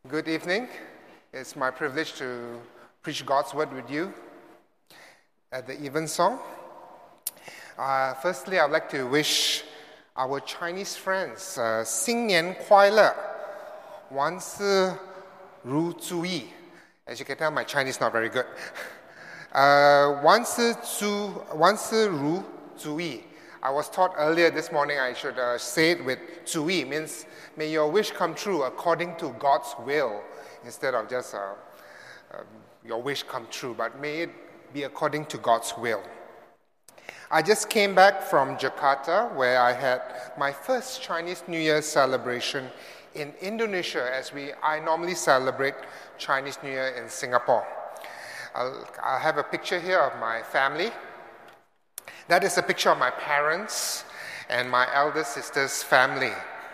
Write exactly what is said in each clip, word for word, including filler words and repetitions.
Good evening. It's my privilege to preach God's word with you at the Evensong. Uh, firstly, I'd like to wish our Chinese friends uh, 新年快乐, 万事如意. As you can tell, my Chinese is not very good. Uh, 万事如, 万事如意. I was taught earlier this morning I should uh, say it with 主意, means may your wish come true according to God's will, instead of just uh, um, your wish come true, but may it be according to God's will. I just came back from Jakarta, where I had my first Chinese New Year celebration in Indonesia, as we I normally celebrate Chinese New Year in Singapore. I'll, I have a picture here of my family. That is a picture of my parents and my elder sister's family.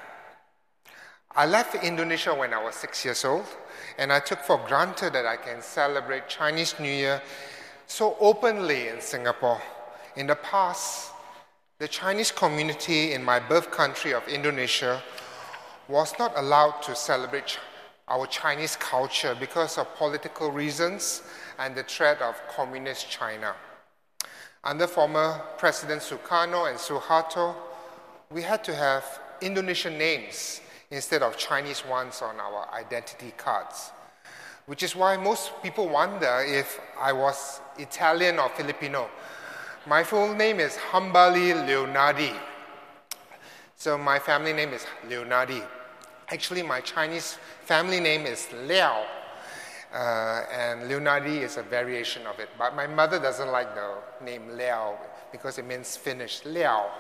I left Indonesia when I was six years old, and I took for granted that I can celebrate Chinese New Year so openly in Singapore. In the past, the Chinese community in my birth country of Indonesia was not allowed to celebrate our Chinese culture because of political reasons and the threat of communist China. Under former President Sukarno and Suharto, we had to have Indonesian names instead of Chinese ones on our identity cards, which is why most people wonder if I was Italian or Filipino. My full name is Hambali Leonardi. So my family name is Leonardi. Actually, my Chinese family name is Liao, uh, and Leonardi is a variation of it. But my mother doesn't like the name Liao because it means finished, Liao.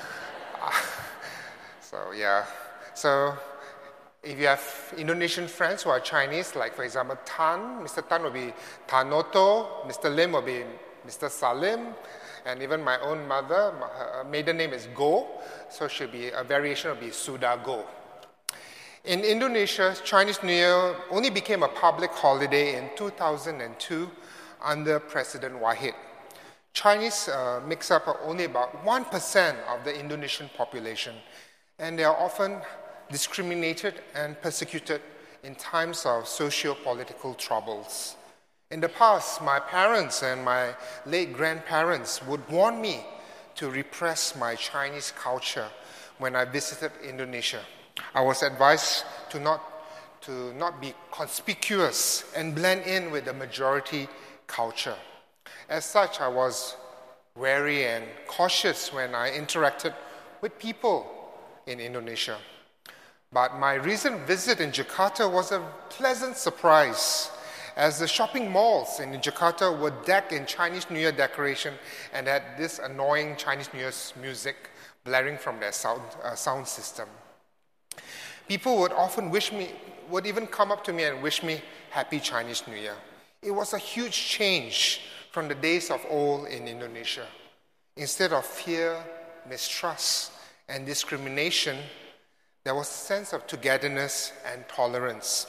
so yeah, so if you have Indonesian friends who are Chinese, like for example Tan, Mister Tan will be Tanoto, Mister Lim will be Mister Salim, and even my own mother, her maiden name is Go, so she'll be a variation will be Suda Go. In Indonesia, Chinese New Year only became a public holiday in two thousand two under President Wahid. Chinese uh, makes up only about one percent of the Indonesian population, and they are often discriminated and persecuted in times of socio-political troubles. In the past, my parents and my late grandparents would warn me to repress my Chinese culture when I visited Indonesia. I was advised to not, to not be conspicuous and blend in with the majority culture. As such, I was wary and cautious when I interacted with people in Indonesia. But my recent visit in Jakarta was a pleasant surprise, as the shopping malls in Jakarta were decked in Chinese New Year decoration and had this annoying Chinese New Year's music blaring from their sound, uh, sound system. People would often wish me, would even come up to me and wish me Happy Chinese New Year. It was a huge change from the days of old in Indonesia. Instead of fear, mistrust, and discrimination, there was a sense of togetherness and tolerance.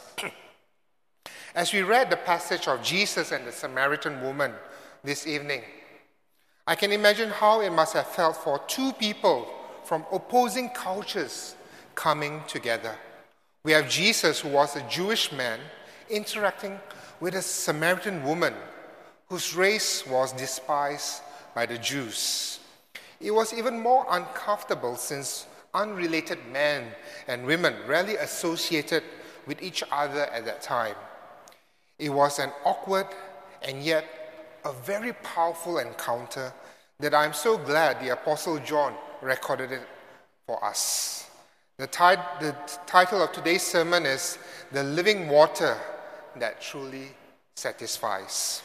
As we read the passage of Jesus and the Samaritan woman this evening, I can imagine how it must have felt for two people from opposing cultures coming together. We have Jesus, who was a Jewish man, interacting with a Samaritan woman whose race was despised by the Jews. It was even more uncomfortable since unrelated men and women rarely associated with each other at that time. It was an awkward and yet a very powerful encounter that I'm so glad the Apostle John recorded it for us. The, tit- the title of today's sermon is The Living Water That Truly Satisfies.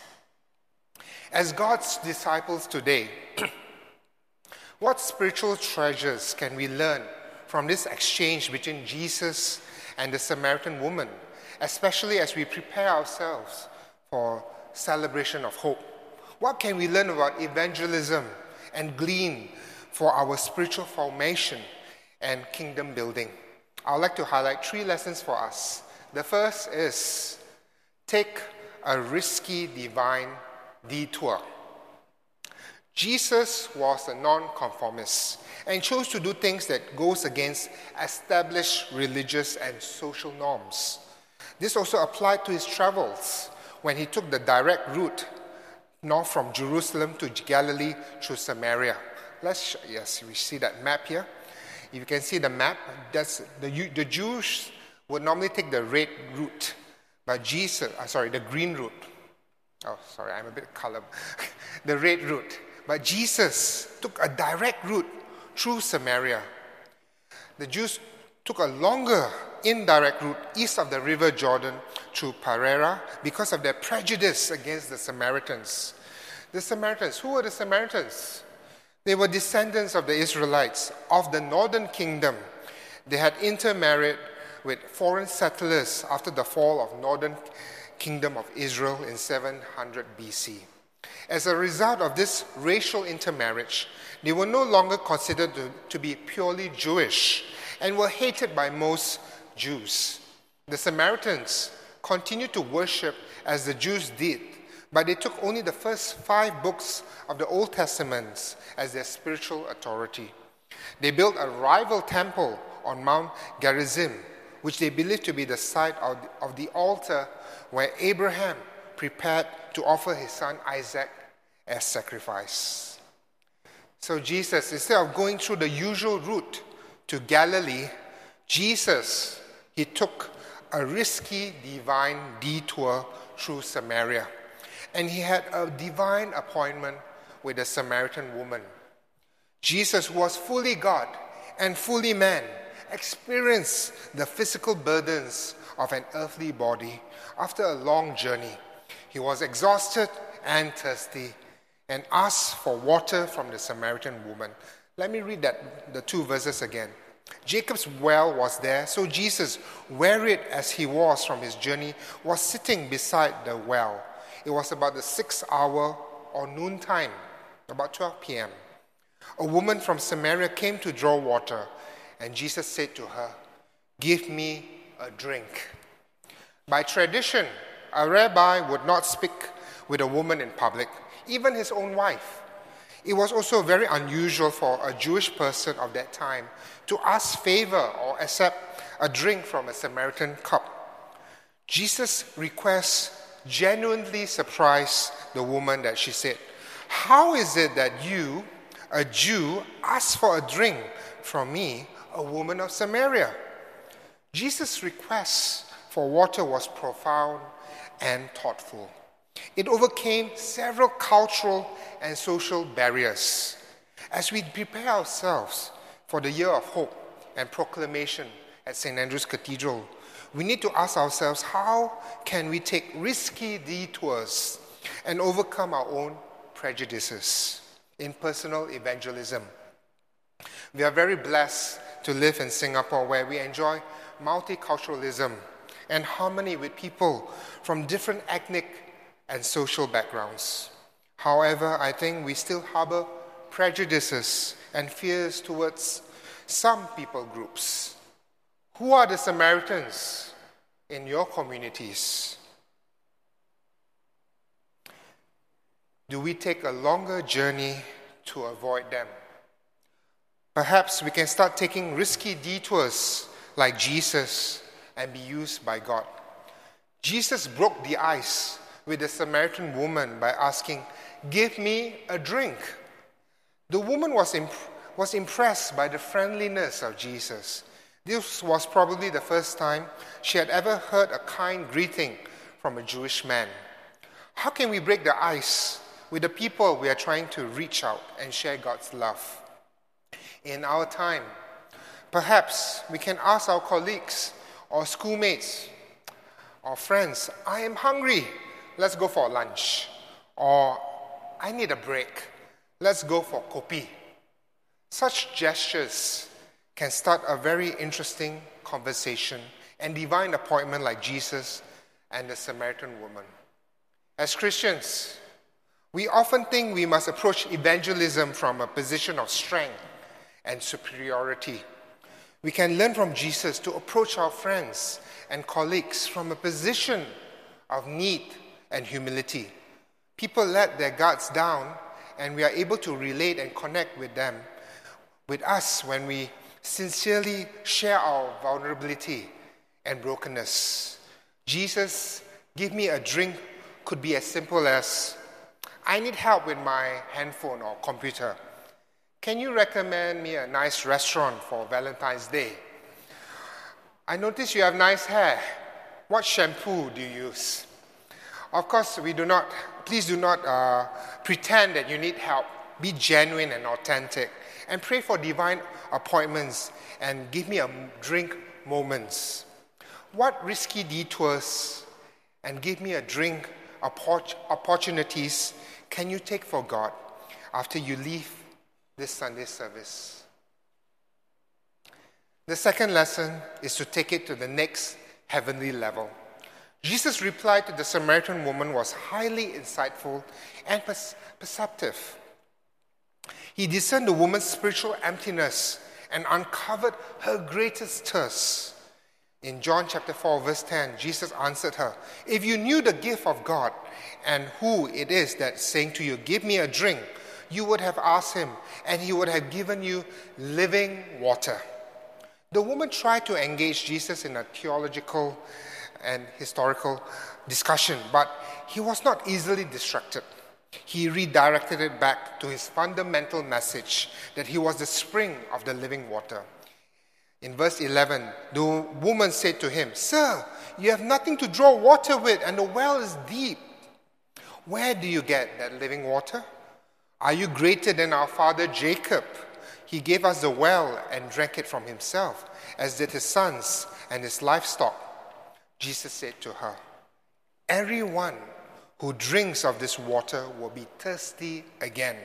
As God's disciples today, what spiritual treasures can we learn from this exchange between Jesus and the Samaritan woman, especially as we prepare ourselves for celebration of hope? What can we learn about evangelism and glean for our spiritual formation and kingdom building? I would like to highlight three lessons for us. The first is take a risky divine detour. Jesus was a non-conformist and chose to do things that goes against established religious and social norms. This also applied to his travels when he took the direct route north from Jerusalem to Galilee through Samaria. Let's sh- yes, we see that map here. If you can see the map, that's the, the Jews would normally take the red route, but Jesus, uh, sorry, the green route. Oh, sorry, I'm a bit color. The red route. But Jesus took a direct route through Samaria. The Jews took a longer indirect route east of the river Jordan through Pereira because of their prejudice against the Samaritans. The Samaritans, who were the Samaritans? They were descendants of the Israelites of the northern kingdom. They had intermarried with foreign settlers after the fall of northern kingdom of Israel in seven hundred B C. As a result of this racial intermarriage, they were no longer considered to, to be purely Jewish and were hated by most Jews. The Samaritans continued to worship as the Jews did, but they took only the first five books of the Old Testament as their spiritual authority. They built a rival temple on Mount Gerizim, which they believed to be the site of the, of the altar where Abraham prepared to offer his son Isaac as sacrifice. So Jesus, instead of going through the usual route to Galilee, Jesus, he took a risky divine detour through Samaria. And he had a divine appointment with a Samaritan woman. Jesus, who was fully God and fully man, experienced the physical burdens of an earthly body after a long journey. He was exhausted and thirsty and asked for water from the Samaritan woman. Let me read that the two verses again. Jacob's well was there, so Jesus, wearied as he was from his journey, was sitting beside the well. It was about the sixth hour or noontime, about twelve p.m. A woman from Samaria came to draw water, and Jesus said to her, "Give me a drink." By tradition, a rabbi would not speak with a woman in public, even his own wife. It was also very unusual for a Jewish person of that time to ask favor or accept a drink from a Samaritan cup. Jesus' request genuinely surprised the woman that she said, "How is it that you, a Jew, ask for a drink from me, a woman of Samaria?" Jesus' request for water was profound and thoughtful. It overcame several cultural and social barriers. As we prepare ourselves for the year of hope and proclamation at Saint Andrew's Cathedral, we need to ask ourselves, how can we take risky detours and overcome our own prejudices in personal evangelism? We are very blessed to live in Singapore, where we enjoy multiculturalism and harmony with people from different ethnic and social backgrounds. However, I think we still harbor prejudices and fears towards some people groups. Who are the Samaritans in your communities? Do we take a longer journey to avoid them? Perhaps we can start taking risky detours like Jesus and be used by God. Jesus broke the ice with the Samaritan woman by asking, "Give me a drink." The woman was, imp- was impressed by the friendliness of Jesus. This was probably the first time she had ever heard a kind greeting from a Jewish man. How can we break the ice with the people we are trying to reach out and share God's love? In our time, perhaps we can ask our colleagues or schoolmates or friends, "I am hungry. Let's go for lunch." Or, "I need a break. Let's go for kopi." Such gestures can start a very interesting conversation and divine appointment like Jesus and the Samaritan woman. As Christians, we often think we must approach evangelism from a position of strength and superiority. We can learn from Jesus to approach our friends and colleagues from a position of need and humility. People let their guards down, and we are able to relate and connect with them, with us, when we sincerely share our vulnerability and brokenness. Jesus, give me a drink could be as simple as, I need help with my handphone or computer. Can you recommend me a nice restaurant for Valentine's Day? I notice you have nice hair. What shampoo do you use? Of course, we do not, please do not uh, pretend that you need help. Be genuine and authentic. And pray for divine appointments and give me a drink moments. What risky detours and give me a drink opportunities can you take for God after you leave this Sunday service? The second lesson is to take it to the next heavenly level. Jesus' reply to the Samaritan woman was highly insightful and perceptive. He discerned the woman's spiritual emptiness and uncovered her greatest thirst. In John chapter four, verse ten, Jesus answered her, if you knew the gift of God and who it is that's saying to you, give me a drink, you would have asked him, and he would have given you living water. The woman tried to engage Jesus in a theological and historical discussion, but he was not easily distracted. He redirected it back to his fundamental message that he was the spring of the living water. In verse eleven, the woman said to him, Sir, you have nothing to draw water with, and the well is deep. Where do you get that living water? Are you greater than our father Jacob? He gave us the well and drank it from himself, as did his sons and his livestock. Jesus said to her, everyone who drinks of this water will be thirsty again.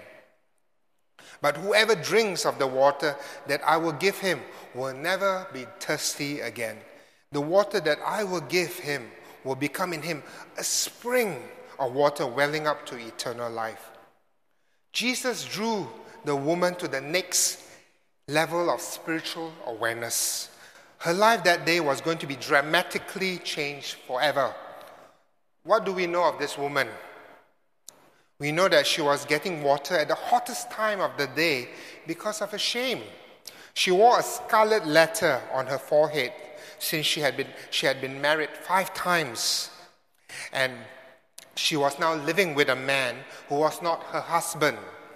But whoever drinks of the water that I will give him will never be thirsty again. The water that I will give him will become in him a spring of water welling up to eternal life. Jesus drew the woman to the next level of spiritual awareness. Her life that day was going to be dramatically changed forever. What do we know of this woman? We know that she was getting water at the hottest time of the day because of her shame. She wore a scarlet letter on her forehead since she had been, she had been married five times. And she was now living with a man who was not her husband.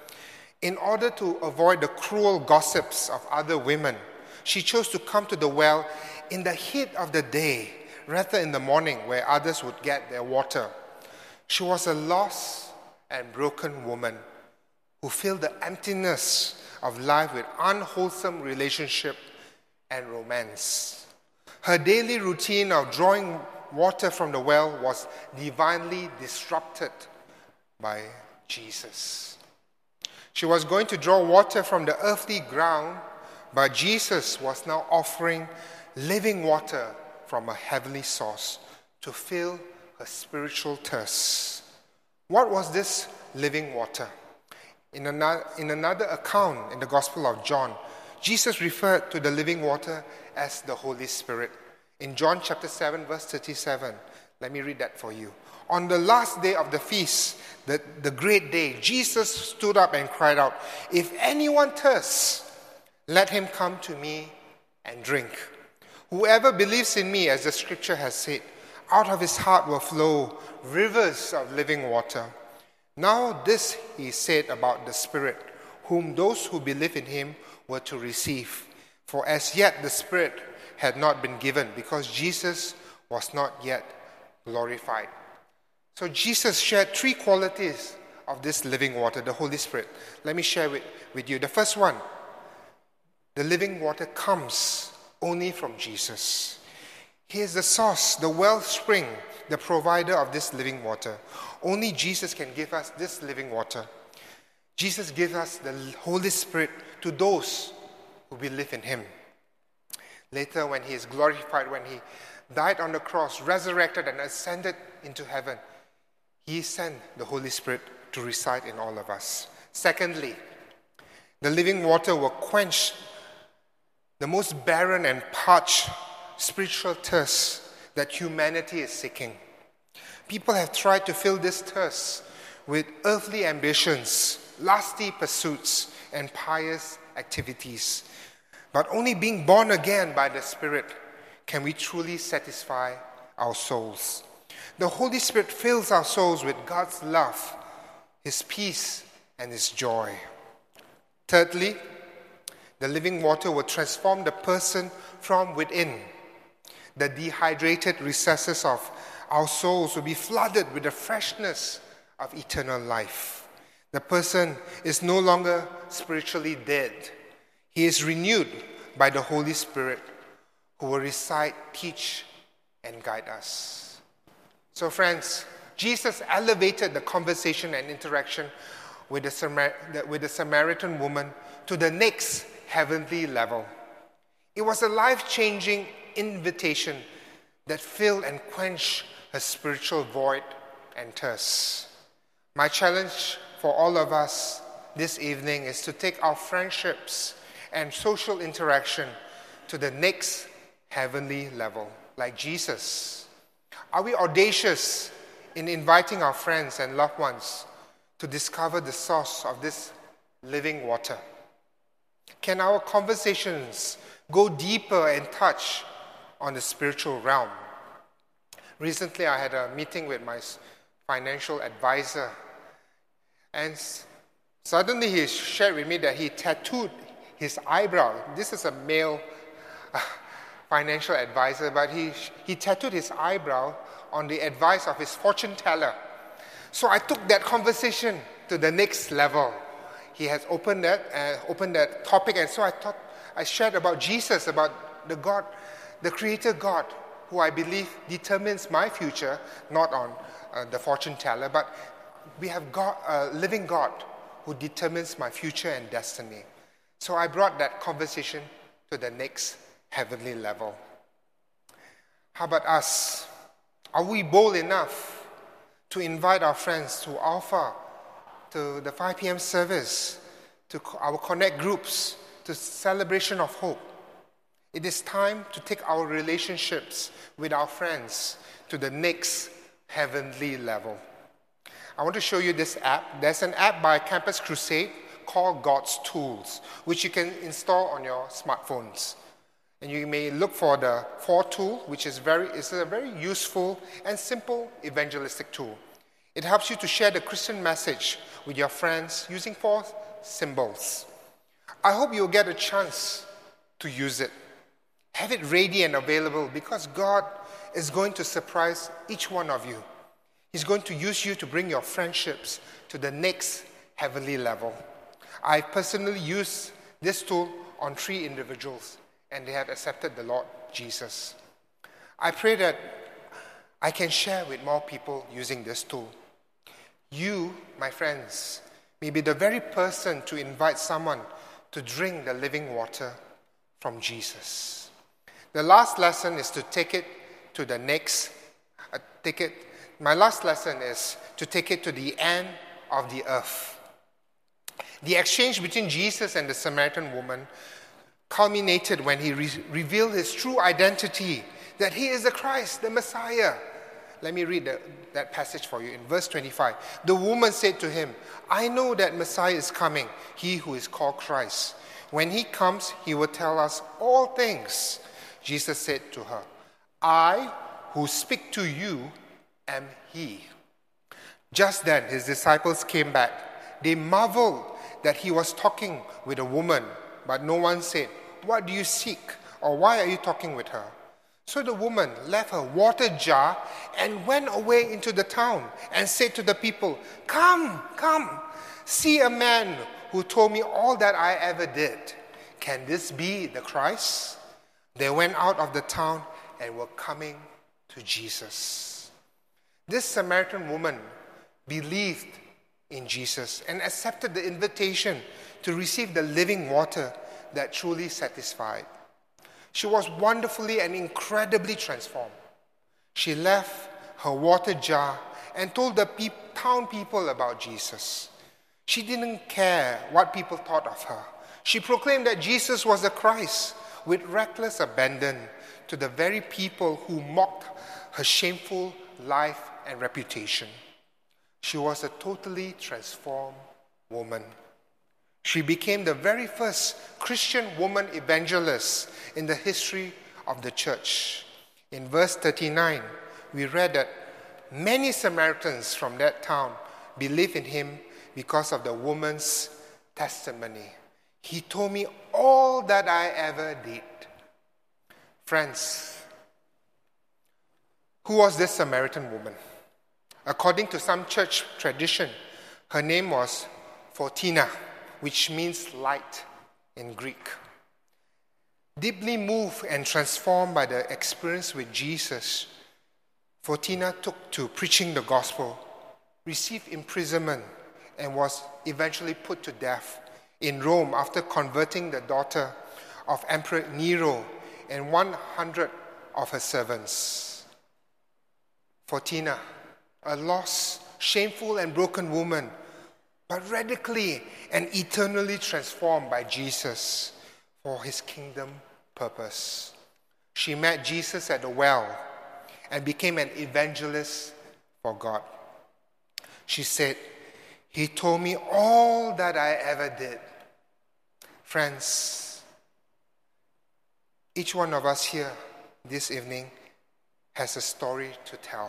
In order to avoid the cruel gossips of other women, she chose to come to the well in the heat of the day, rather in the morning where others would get their water. She was a lost and broken woman who filled the emptiness of life with unwholesome relationship and romance. Her daily routine of drawing water from the well was divinely disrupted by Jesus. She was going to draw water from the earthly ground, but Jesus was now offering living water from a heavenly source to fill her spiritual thirst. What was this living water? In another, in another account in the Gospel of John, Jesus referred to the living water as the Holy Spirit. In John chapter seven, verse thirty-seven, let me read that for you. On the last day of the feast, the, the great day, Jesus stood up and cried out, if anyone thirsts, let him come to me and drink. Whoever believes in me, as the scripture has said, out of his heart will flow rivers of living water. Now this he said about the Spirit, whom those who believe in him were to receive. For as yet the Spirit had not been given, because Jesus was not yet glorified. So Jesus shared three qualities of this living water, the Holy Spirit. Let me share with, with you. The first one, the living water comes only from Jesus. He is the source, the wellspring, the provider of this living water. Only Jesus can give us this living water. Jesus gives us the Holy Spirit to those who believe in him. Later, when he is glorified, when he died on the cross, resurrected and ascended into heaven, he sent the Holy Spirit to reside in all of us. Secondly, the living water will quench the most barren and parched spiritual thirst that humanity is seeking. People have tried to fill this thirst with earthly ambitions, lusty pursuits, and pious activities. But only being born again by the Spirit can we truly satisfy our souls. The Holy Spirit fills our souls with God's love, His peace, and His joy. Thirdly, the living water will transform the person from within. The dehydrated recesses of our souls will be flooded with the freshness of eternal life. The person is no longer spiritually dead. He is renewed by the Holy Spirit, who will recite, teach, and guide us. So friends, Jesus elevated the conversation and interaction with the, Samar- with the Samaritan woman to the next heavenly level. It was a life-changing invitation that filled and quenched her spiritual void and thirst. My challenge for all of us this evening is to take our friendships and social interaction to the next heavenly level, like Jesus. Are we audacious in inviting our friends and loved ones to discover the source of this living water? Can our conversations go deeper and touch on the spiritual realm? Recently, I had a meeting with my financial advisor, and suddenly he shared with me that he tattooed his eyebrow. This is a male uh, financial advisor, but he, he tattooed his eyebrow on the advice of his fortune teller. So I took that conversation to the next level. He has opened that, uh, opened that topic, and so I thought I shared about Jesus, about the God, the Creator God, who I believe determines my future, not on uh, the fortune teller, but we have God, a living God who determines my future and destiny. So I brought that conversation to the next heavenly level. How about us? Are we bold enough to invite our friends to Alpha, to the five p.m. service, to our Connect groups, to Celebration of Hope? It is time to take our relationships with our friends to the next heavenly level. I want to show you this app. There's an app by Campus Crusade called God's Tools, which you can install on your smartphones. And you may look for the four tool, which is very is a very useful and simple evangelistic tool. It helps you to share the Christian message with your friends using four symbols. I hope you'll get a chance to use it. Have it ready and available, because God is going to surprise each one of you. He's going to use you to bring your friendships to the next heavenly level. I personally used this tool on three individuals, and they have accepted the Lord Jesus. I pray that I can share with more people using this tool. You, my friends, may be the very person to invite someone to drink the living water from Jesus. The last lesson is to take it to the next, uh, take it, my last lesson is to take it to the end of the earth. The exchange between Jesus and the Samaritan woman culminated when he re- revealed his true identity, that he is the Christ, the Messiah. Let me read the, that passage for you in verse twenty-five. The woman said to him, I know that Messiah is coming, he who is called Christ. When he comes, he will tell us all things. Jesus said to her, I who speak to you am he. Just then his disciples came back. They marveled that he was talking with a woman, but no one said, what do you seek? Or why are you talking with her? So the woman left her water jar and went away into the town and said to the people, Come, come, see a man who told me all that I ever did. Can this be the Christ? They went out of the town and were coming to Jesus. This Samaritan woman believed in Jesus and accepted the invitation to receive the living water that truly satisfied. She was wonderfully and incredibly transformed. She left her water jar and told the pe- town people about Jesus. She didn't care what people thought of her. She proclaimed that Jesus was the Christ with reckless abandon to the very people who mocked her shameful life and reputation. She was a totally transformed woman. She became the very first Christian woman evangelist in the history of the church. In verse thirty-nine, we read that many Samaritans from that town believed in him because of the woman's testimony. He told me all that I ever did. Friends, who was this Samaritan woman? According to some church tradition, her name was Photina, which means light in Greek. Deeply moved and transformed by the experience with Jesus, Photina took to preaching the gospel, received imprisonment, and was eventually put to death in Rome after converting the daughter of Emperor Nero and one hundred of her servants. Photina, a lost, shameful, and broken woman, but radically and eternally transformed by Jesus for his kingdom purpose. She met Jesus at the well and became an evangelist for God. She said, "He told me all that I ever did." Friends, each one of us here this evening has a story to tell.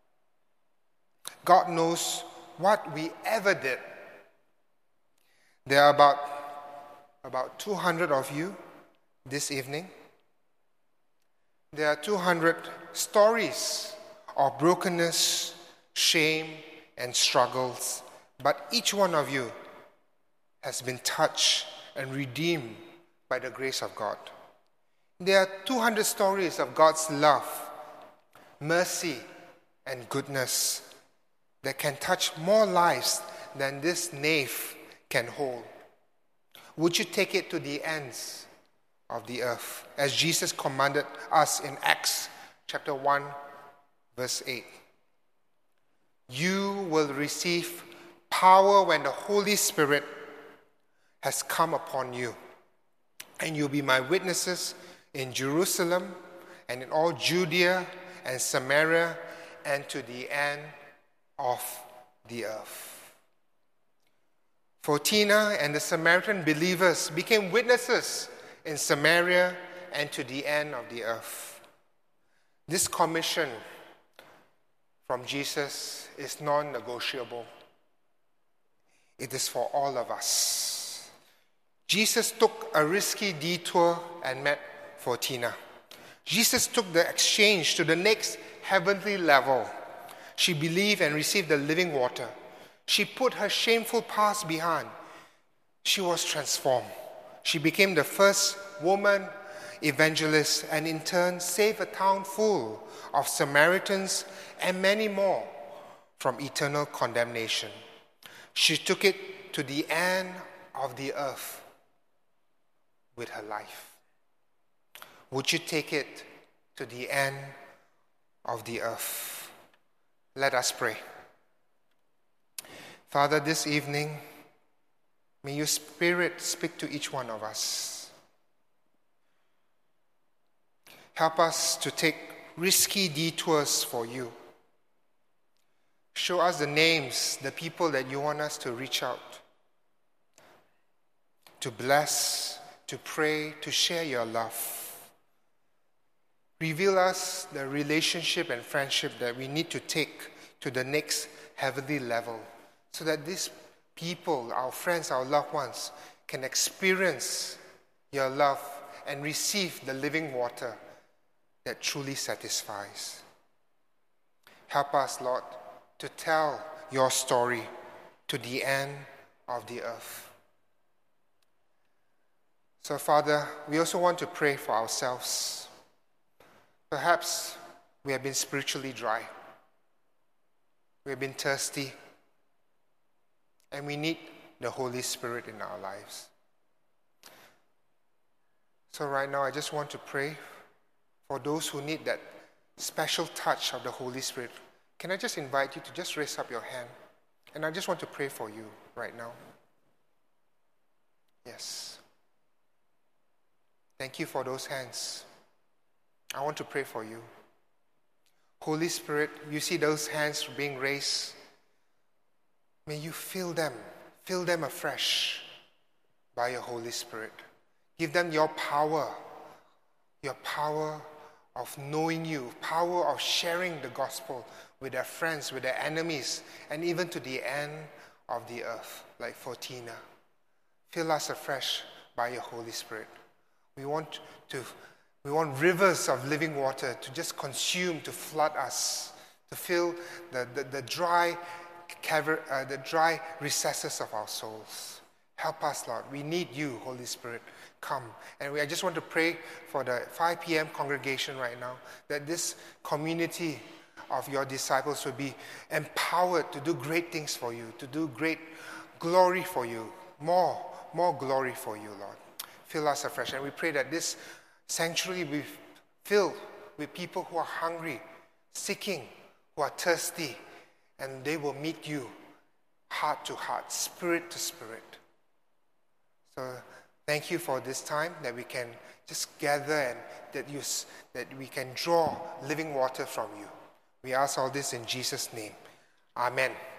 God knows what we ever did. There are about, about two hundred of you this evening. There are two hundred stories of brokenness, shame, and struggles, but each one of you has been touched and redeemed by the grace of God. There are two hundred stories of God's love, mercy, and goodness that can touch more lives than this nave can hold. Would you take it to the ends of the earth, as Jesus commanded us in Acts chapter one, verse eight? You will receive power when the Holy Spirit has come upon you, and you'll be my witnesses in Jerusalem and in all Judea and Samaria and to the end of the earth. Photina and the Samaritan believers became witnesses in Samaria and to the end of the earth. This commission from Jesus is non-negotiable. It is for all of us. Jesus took a risky detour and met Photina. Jesus took the exchange to the next heavenly level. She believed and received the living water. She put her shameful past behind. She was transformed. She became the first woman evangelist and in turn saved a town full of Samaritans and many more from eternal condemnation. She took it to the end of the earth with her life. Would you take it to the end of the earth? Let us pray. Father, this evening, may your Spirit speak to each one of us. Help us to take risky detours for you. Show us the names, the people that you want us to reach out, to bless, to pray, to share your love. Reveal us the relationship and friendship that we need to take to the next heavenly level, so that these people, our friends, our loved ones, can experience your love and receive the living water that truly satisfies. Help us, Lord, to tell your story to the end of the earth. So, Father, we also want to pray for ourselves. Perhaps we have been spiritually dry. We have been thirsty. And we need the Holy Spirit in our lives. So right now, I just want to pray for those who need that special touch of the Holy Spirit. Can I just invite you to just raise up your hand? And I just want to pray for you right now. Yes. Thank you for those hands. I want to pray for you. Holy Spirit, you see those hands being raised. May you fill them, fill them afresh by your Holy Spirit. Give them your power, your power of knowing you, power of sharing the gospel with their friends, with their enemies, and even to the end of the earth, like for Tina. Fill us afresh by your Holy Spirit. We want to, we want rivers of living water to just consume, to flood us, to fill the, the, the dry caver, uh, the dry recesses of our souls. Help us, Lord. We need you, Holy Spirit. Come. And we, I just want to pray for the five p.m. congregation right now, that this community of your disciples will be empowered to do great things for you, to do great glory for you, more, more glory for you, Lord. Fill us afresh. And we pray that this sanctuary will be filled with people who are hungry, seeking, who are thirsty, and they will meet you heart to heart, spirit to spirit. So thank you for this time that we can just gather and that you that we can draw living water from you. We ask all this in Jesus' name. Amen.